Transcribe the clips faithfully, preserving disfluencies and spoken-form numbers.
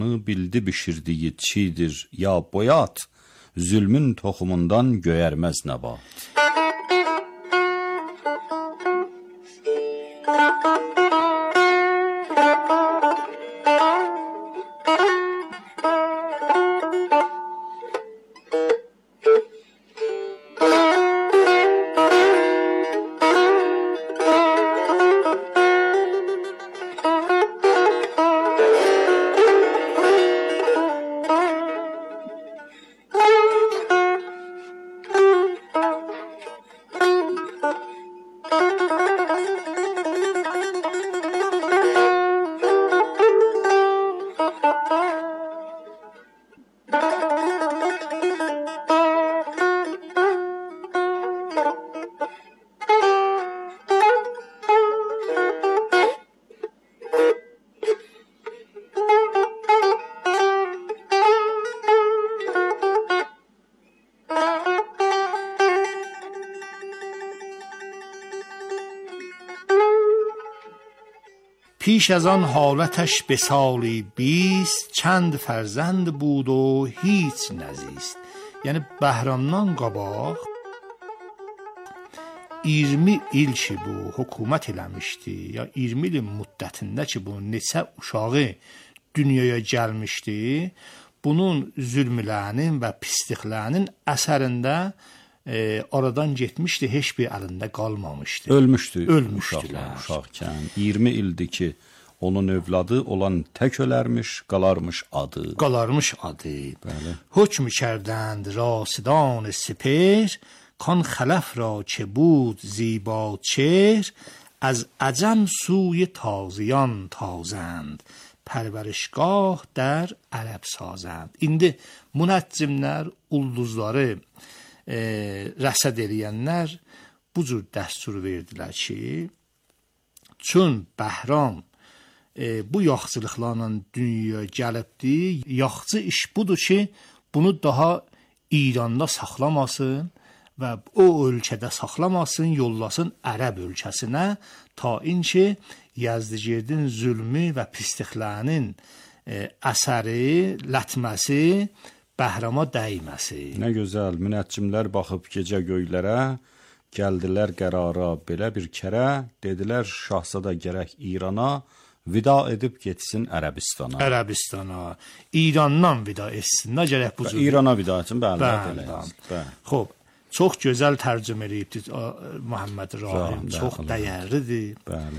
bildi bişirdiyi çiğdir ya boyat, zulmün tohumundan göyermez nebat. پیش از آن حالتش به سالی بیست، چند فرزند بود و hiç نزیست. Yəni Bəhramdan qabaq iyirmi il ki bu hökumət eləmişdi, ya iyirmi ilin müddətində ki bu neçə uşağı dünyaya gəlmişdi, bunun zülmlərinin və pisliklərinin əsərində e, aradan getmişdi, heç bir əlində qalmamışdı. Ölmüşdü. Ölmüşdülər. Uşaqkən iyirmi ildir ki onun övladı olan tək ölərmiş, qalarmış adı. Qalarmış adı. Bəli. Hükm کردند راسدان سپهر کان خلف را که بود زیبا چهر از عجم سوی تازیان تازند پرورشگاه در عرب سازند. İndi münəccimlər, ulduzları e, rəsəd eləyənlər bu cür dəstur verdilər ki, çün Bəhram e, bu yaxçılıqlarla dünyaya gəlibdi. Yaxçı iş budur ki, bunu daha İranda saxlamasın və o ölkədə saxlamasın, yollasın Ərəb ölkəsinə, ta inki Yazdıgirdin zülmü və pisliklərinin e, əsəri, lətməsi Bəhrama dəyməsi. Nə gözəl, münəccimlər baxıb gecə göylərə, gəldilər qərara belə bir kərə, dedilər şahzadə gərək İrana, vida edib getsin Ərəbistana. Ərəbistana, İrandan vida etsin. Nə gərək bu cür? İrana vida etsin, bəli, bəli. bəli. Xoş, çox gözəl tərcümə edibdi Muhammed Rahim, çox dəyərlidir. Bəli.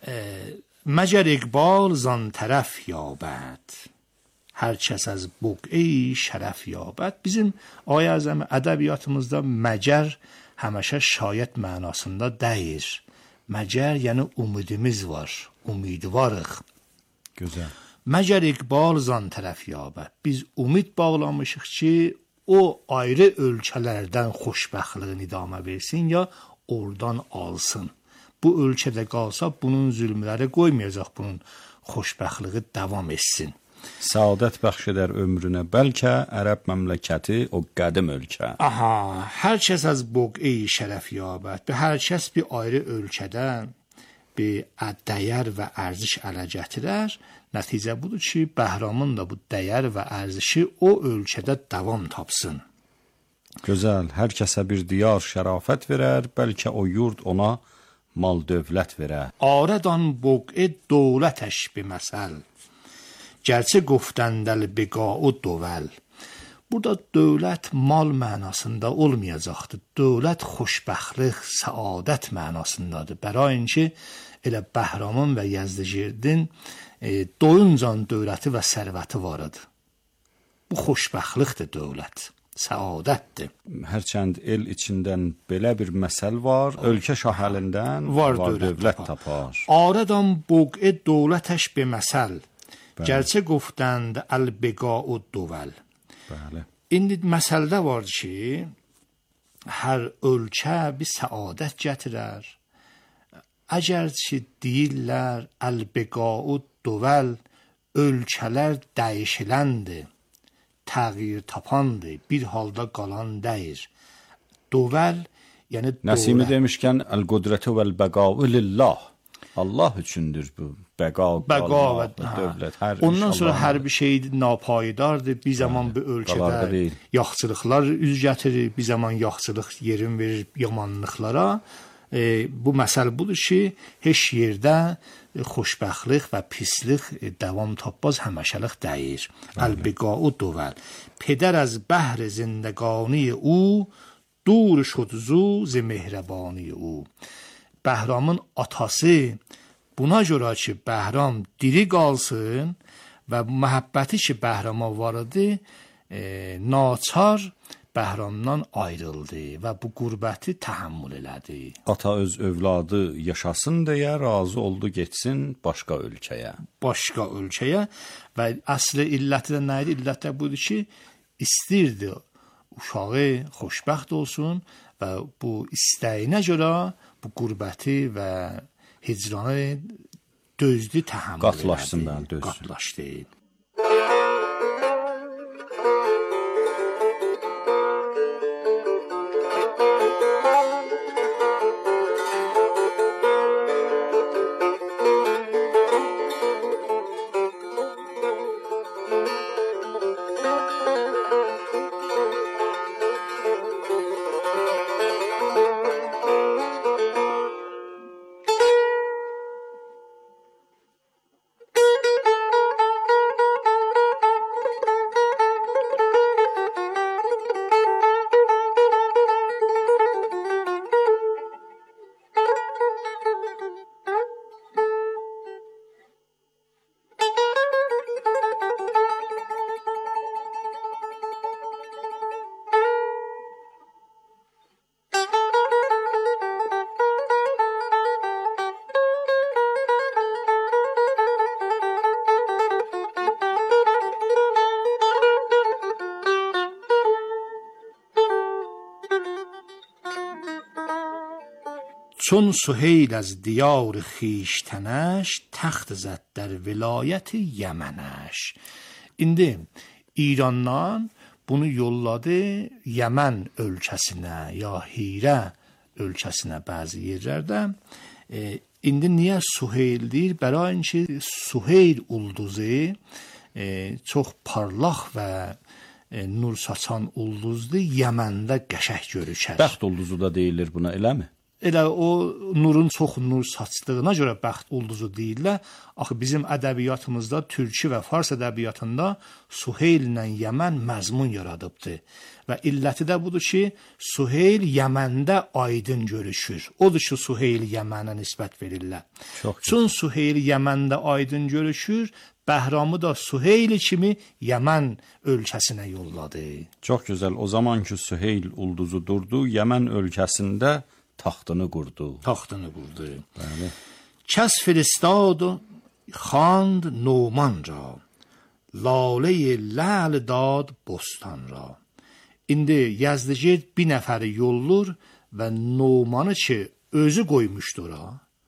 مگر اقبال زان طرف یابد هر کس از بقعه şərəf yabad. Bizim Ayə Əzəmi ədəbiyyatımızda məcər həmişə şayət mənasında deyir. Məcər yəni umudumuz var, umidvarıq. Gözəl. Məcər iqbal zan tərəf yabad. Biz umid bağlamışıq ki, o ayrı ölkələrdən xoşbəxtliyin idamə versin ya oradan alsın. Bu ölkədə qalsa bunun zülmləri qoymayacaq, bunun xoşbəxtliyi davam etsin. Səadət bəxş edər ömrünə bəlkə Ərəb məmləkəti o qədim ölkə. Aha, hər kəs az buq'e-i şərəf yabad. Be hər kəs bir ayrı ölkədən bir dəyər və ərziş ələ gətirər. Nəticə budur ki, Bəhramın da bu dəyər və ərzişi o ölkədə davam tapsın. Gözəl, hər kəsə bir diyar şərafət verər, bəlkə o yurd ona mal dövlət verər. Aradan buq'e dövlətəş bir məsəl. Gerçi goftəndəl biqa'u dovel. Burada dövlət mal mənasında olmayacaqdır. Dövlət xoşbəxtlik, səadət mənasındadır. Bərain ki, elə Bəhramın və Yazdıgirdin e, doyuncan dövləti və sərvəti var idi. Bu xoşbəxtlikdir dövlət. Səadətdir. Hərçənd el içindən belə bir məsəl var, ölkə şah əlindən var, var dövlət, dövlət tapar. Aradan buq'e dövlətəş bir məsəl. Gerçi گفتند البقاء الدول. Bəli. İndi məsələdə var ki, hər ölkə bir səadət gətirər. Əgər ki deyirlər البقاء الدول, ölkələr dəyişiləndir, təğyir tapandır, bir halda qalan deyir. Dövel yəni Nəsimi dövlət. demişkən el-qudrətü vəl-bəqa'u lillah. Allah üçündür bu. bəqa, bəqa qalma, və dövlət, hər ondan iş sonra Allahın hər bir şey napaydardır. Bir zaman bu ölkədə yaxçılıqlar üz gətirir, bir zaman yaxçılıq yerin verir yamanlıqlara. E, bu məsəl budur ki, heç yerdə xoşbəxtlik və pislik davam tapmaz, həmişəlik deyir. Əlbiqau duvel. Peder از بحر زندگانی او دور شد زو ز مهربانی او. Bəhramın atası buna görə ki, Bəhram diri qalsın və məhəbbəti ki, Bəhrama var idi, e, naçar Bəhramdan ayrıldı və bu qürbəti təhəmmül elədi. Ata öz övladı yaşasın deyə razı oldu getsin başqa ölkəyə. Başqa ölkəyə və əsli illəti də nə idi? İllət də budur ki, istirdi uşağı xoşbəxt olsun və bu istəyinə görə bu qürbəti və hicranı dözdü, təhəmmül Qatlaşsın elədi. bəli, dözdü. Qatlaşdı. چون سهیل از دیار خیشتنش تخت زد در ولایت یمنش. İndi İrandan bunu yolladı Yəmən ölkəsinə ya Hirə ölkəsinə bəzi yerlərdə. E, indi niyə Suheyl deyir? Bərain ki, Suheyl ulduzu e, çox parlaq və e, nur saçan ulduzdur. Yəməndə qəşəng görükər. Bəxt ulduzu da deyilir buna, eləmi? Elə o nurun çox nur saçdığına görə bəxt ulduzu deyirlər. Axı bizim ədəbiyyatımızda, türkü və fars ədəbiyyatında Suheyl ilə Yəmən məzmun yaradıbdır. Və illəti də budur ki, Suheyl Yəməndə aydın görüşür. Odur ki, Suheyl Yəmənə nisbət verirlər. Çün Suheyl Yəməndə aydın görüşür, Bəhramı da Suheyl kimi Yəmən ölkəsinə yolladı. Çox gözəl. O zaman ki, Suheyl ulduzu durdu, Yəmən ölkəsində taxtını qurdu. Taxtını qurdu. Bəli. Kəs فرستاد و خواند نومان را لاله لعل داد بستان را. İndi Yəzdicid bir nəfəri yollur və Numanı ki, özü qoymuşdu ora,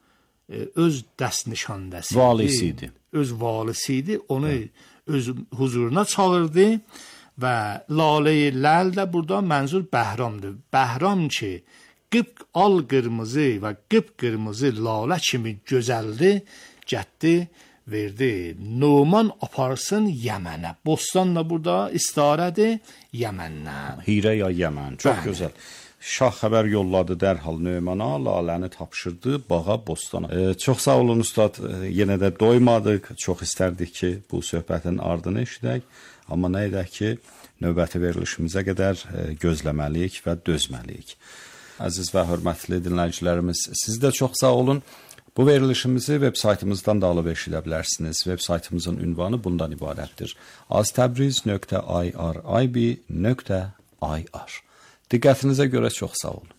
öz dəst nişandəsi, valisi idi. Öz valisi idi, onu Hə. öz huzuruna çağırdı və lalə-i ləl də burada mənzur Bəhramdır. Bəhram ki, qıp al qırmızı və qıp qırmızı lalə kimi gözəldi, gətdi, verdi. Numan aparsın Yəmənə. Bostan da burada istarədir Yəməndən. Hirə ya Yəmən. Çox Bəli. Gözəl. Şah xəbər yolladı dərhal Nömana, laləni tapşırdı bağa, bostana. E, çox sağ olun ustad. E, yenə də doymadıq. Çox istərdik ki, bu söhbətin ardını eşidək. Amma nə edək ki, növbəti verilişimizə qədər e, gözləməliyik və dözməliyik. Əziz və hörmətli dinləyicilərimiz, siz də çox sağ olun. Bu verilişimizi web saytımızdan da alıb eşidə bilərsiniz. Web saytımızın ünvanı bundan ibarətdir: aztabriz nöqtə irib nöqtə ir. Diqqətinizə görə çox sağ olun.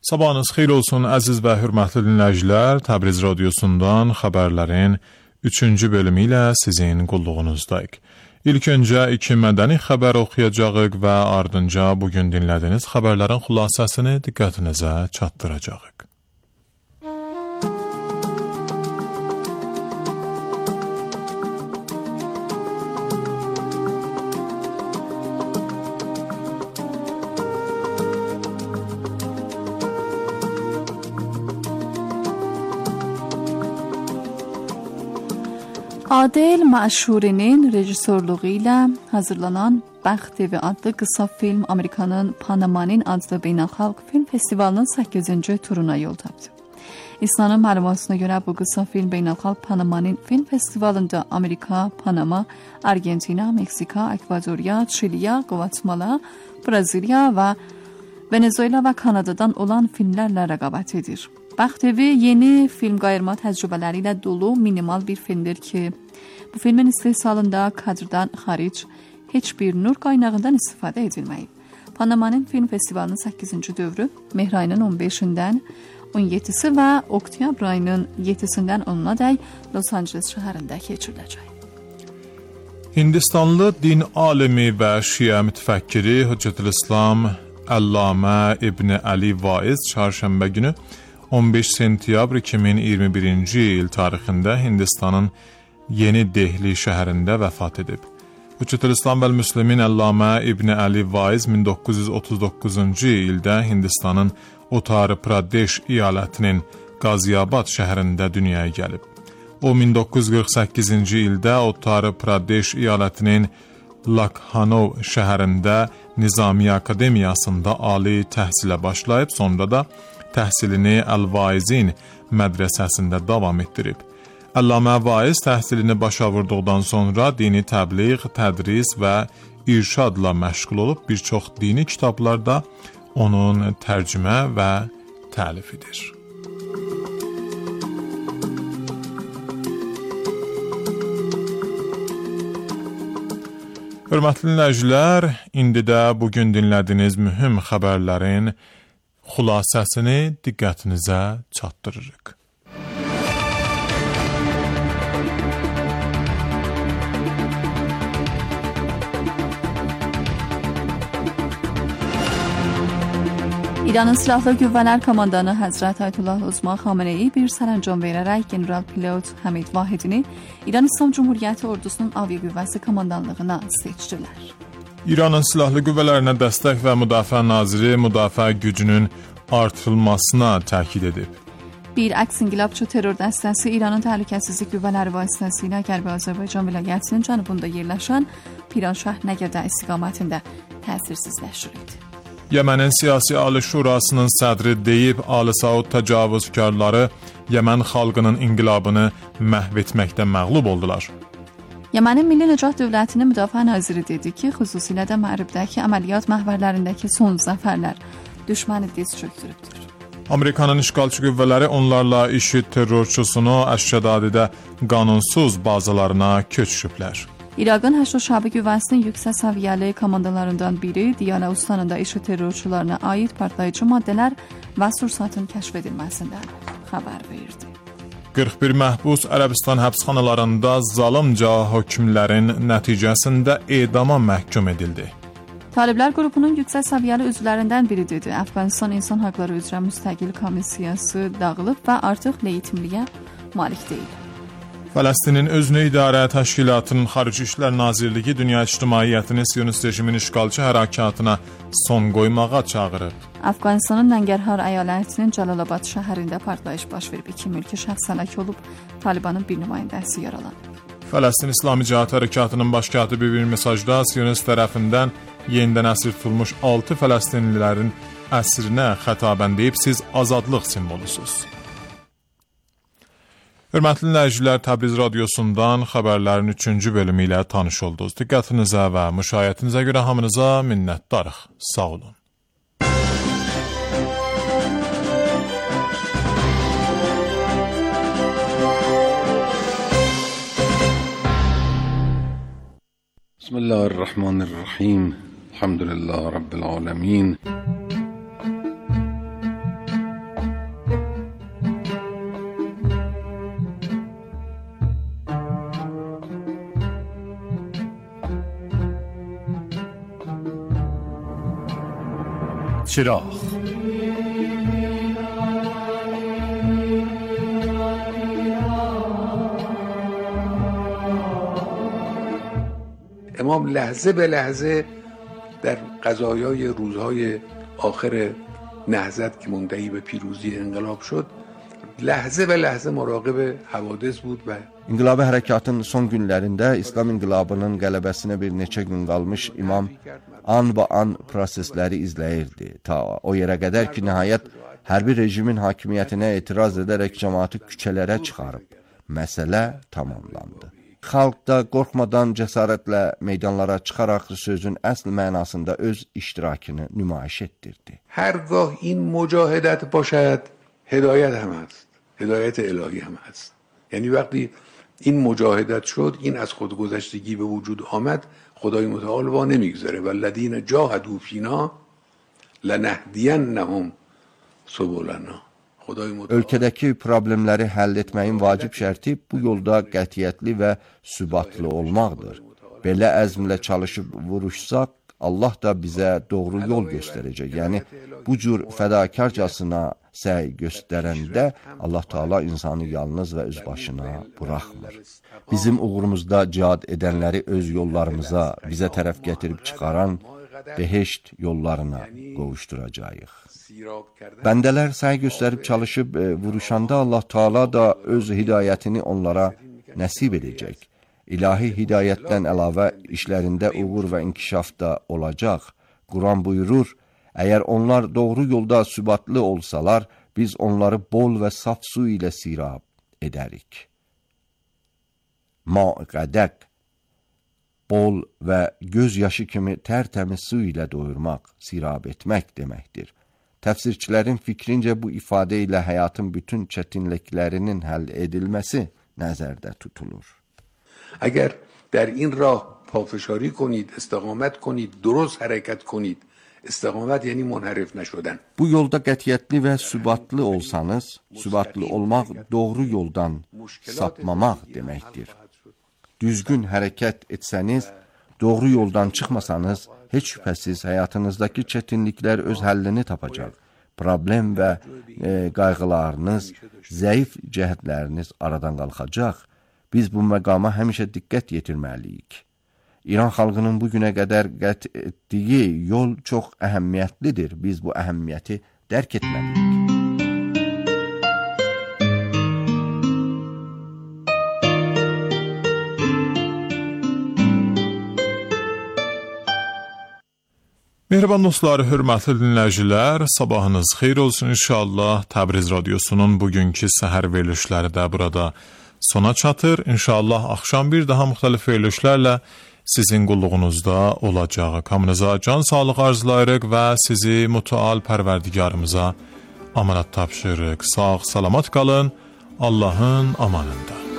Sabahınız xeyir olsun əziz və hörmətli dinləyicilər. Təbriz radiosundan xəbərlərin üçüncü bölümü ilə sizin qulluğunuzdayıq. İlk öncə iki mədəni xəbər oxuyacağıq və ardınca bugün dinlədiyiniz xəbərlərin xülasəsini diqqətinizə çatdıracağıq. Adil Məşhuri'nin rejissorluğu ilə hazırlanan Bəxt Evi adlı qısa film Amerikanın Panamanın adlı beynəlxalq film festivalının səkkizinci turuna yol tapdı. İslamın məlumatına görə bu qısa film beynəlxalq Panamanın film festivalında Amerika, Panama, Argentina, Meksika, Ekvadoriya, Çiliya, Guatemala, Braziliya və Venezuela və Kanadadan olan filmlərlə rəqabət edir. Bəxt Evi yeni film qayırma təcrübələri ilə dolu minimal bir filmdir ki, bu filmin istehsalında kadrdan xaric heç bir nur qaynağından istifadə edilməyib. Panamanın film festivalının səkkizinci dövrü mehr ayının on beşindən on yeddisi və oktyabr ayının yeddisindən onuna dək Los Angeles şəhərində keçiriləcək. Hindistanlı din alimi və şiə mütəfəkkiri Hüccətülislam Allamə İbn Ali Vaiz çarşənbə günü on beş sentyabr iki min iyirmi birinci il tarixində Hindistanın Yeni Dehli şəhərində vəfat edib. Hüccətülislam və Müslimin Allamə İbn Ali Vaiz min doqquz yüz otuz doqquzuncu ildə Hindistanın Uttar Pradesh əyalətinin Qaziabad şəhərində dünyaya gəlib. O min doqquz yüz qırx səkkizinci ildə Uttar Pradesh əyalətinin Lakhanov şəhərində Nizamiye Akademiyasında ali təhsilə başlayıb, sonra da təhsilini Əl-Vaizin mədrəsəsində davam etdirib. Allamə Vaiz təhsilini başa vurduqdan sonra dini təbliğ, tədris və irşadla məşğul olub, bir çox dini kitablarda onun tərcümə və təlifidir. Hörmətli dinləyicilər, indi də bugün dinlədiyiniz mühüm xəbərlərin xülasəsini diqqətinizə çatdırırıq. İranın Silahlı Qüvvələr Komandanı Həzrət Ayətullah Osman Xameneyi bir sərəncam verərək general pilot Həmid Vahidini İran İslam Cumhuriyyəti ordusunun aviaqüvvəsi komandanlığına seçdilər. İranın silahlı qüvvələrinə dəstək və müdafiə naziri müdafiə gücünün artırılmasına təkid edib. Bir əks inqilabçı terror dəstəsi İranın təhlükəsizlik qüvvələri vasitəsilə Qərbi Azərbaycan vilayətinin cənubunda yerləşən Piranşah Nəgədə istiqamətində təsirsizləşdirildi. Yemenin Siyasi Ali Şurasının sədri deyib, Ali Saud təcavüzkarları Yemen xalqının inqilabını məhv etməkdə məğlub oldular. Yemenin Milli Necat Dövlətinin Müdafiə Naziri dedi ki, xüsusilə də Məğribdəki əməliyyat məhvərlərindəki son zəfərlər düşməni diz çöktürübdür. Amerikanın işğalçı qüvvələri onlarla IŞİD terrorçusunu Əş-Şədadidə qanunsuz bazalarına köçürüblər. İraqın Həşr Şabi qüvvəsinin yüksək səviyyəli komandalarından biri Diyana Ustanında IŞİD terrorçularına aid partlayıcı maddələr və sursatın kəşf edilməsindən xəbər verdi. qırx bir məhbus Ərəbistan həbsxanalarında zalımca hökmlərin nəticəsində edama məhkum edildi. Taliblər qrupunun yüksək səviyyəli üzvlərindən biri dedi. Əfqanistan İnsan Haqları üzrə müstəqil komissiyası dağılıb və artıq legitimliyə malik deyil. Fələstinin Özünü İdarə Təşkilatının Xarici İşlər Nazirliyi dünya ictimaiyyətini Siyonist rejimin işğalçı hərəkatına son qoymağa çağırıb. Əfqanistanın Nəngərhar əyalətinin Cəlalabad şəhərində partlayış baş verib. İki mülki şəxs həlak olub, Talibanın bir nümayəndəsi yaralanıb. Fələstin İslami Cəhat Hərəkatının baş katibi bir mesajda Siyonist tərəfindən yenidən əsir tutulmuş altı Fələstinlilərin əsrinə xətabən deyib, siz azadlıq simvolusunuz. Hörmətli dinləyicilər, Təbriz radiosundan xəbərlərin üçüncü bölümü ilə tanış oldunuz. Diqqətinizə və müşahiyyətinizə görə hamınıza minnətdarıq. Sağ olun. Bismillahirrahmanirrahim. Elhamdülillah Rabbil alemin. چراغ. امام لحظه به لحظه در قضایای روزهای آخر نهضت که منتهی به پیروزی انقلاب şud, ləhzə və ləhzə muraqib havadis bud və İnqilabi hərəkatın son günlərində İslam inqilabının qələbəsinə bir neçə gün qalmış imam an və an prosesləri izləyirdi. Ta o yerə qədər ki, nəhayət hərbi rejimin hakimiyyətinə etiraz edərək cəmaatı küçələrə çıxarıb. Məsələ tamamlandı. Xalq da qorxmadan cəsarətlə meydanlara çıxaraq sözün əsl mənasında öz iştirakını nümayiş etdirdi. Hərgah in mücahidət başad, hidayət هم هست. هدایت الهی هم هست. یعنی وقتی این مجاهدت شد، این از خودگذشتگی به وجود آمد، خدای متعال وا نمیگذاره و الذین جاهدوا فینا لنهدینهم سبلنا. Ölkədəki problemləri həll etməyin vacib şərti bu yolda qətiyyətli və sübatlı olmaqdır. Belə əzmlə çalışıb vuruşsaq, Allah da bizə doğru yol göstərəcək. Yəni, bu cür fədakarcasına səy göstərəndə Allah Teala insanı yalnız və öz başına buraxmır. Bizim uğurumuzda cihad edənləri öz yollarımıza, bizə tərəf gətirib çıxaran beheşt yollarına qovuşduracağıq. Bəndələr səy göstərib çalışıb e, vuruşanda Allah Teala da öz hidayətini onlara nəsib edəcək. İlahi hidayətdən əlavə işlərində uğur və inkişaf da olacaq. Quran buyurur, əgər onlar doğru yolda sübatlı olsalar, biz onları bol və saf su ilə sirab edərik. Ma'qədək, bol və göz yaşı kimi tərtəmiz su ilə doyurmaq, sirab etmək deməkdir. Təfsirçilərin fikrincə bu ifadə ilə həyatın bütün çətinliklərinin həll edilməsi nəzərdə tutulur. اگر در این راه پافشاری کنید، استقامت کنید، درست حرکت کنید. استقامت یعنی منحرف نشدن. Bu yolda qətiyyətli və sübatlı olsanız, sübatlı olmaq doğru yoldan sapmamaq deməkdir. Düzgün hərəkət etsəniz, doğru yoldan çıxmasanız, heç şübhəsiz həyatınızdakı çətinliklər öz həllini tapacaq. Problem və e, qayğılarınız, zəif cəhətləriniz aradan qalxacaq. Biz bu məqama həmişə diqqət yetirməliyik. İran xalqının bu günə qədər qət etdiyi yol çox əhəmiyyətlidir. Biz bu əhəmiyyəti dərk etməliyik. Mehriban dostlar, hörmətli dinləyicilər, sabahınız xeyir olsun inşallah. Təbriz Radiosunun bugünkü səhər verilişləri də burada sona çatır. İnşallah axşam bir daha müxtəlif verilişlərlə sizin qulluğunuzda olacağı. Hamınıza can sağlıq arzulayırıq və sizi mütəal pərverdigarımıza amanat tapşırırıq. Sağ, salamat qalın, Allahın amanında.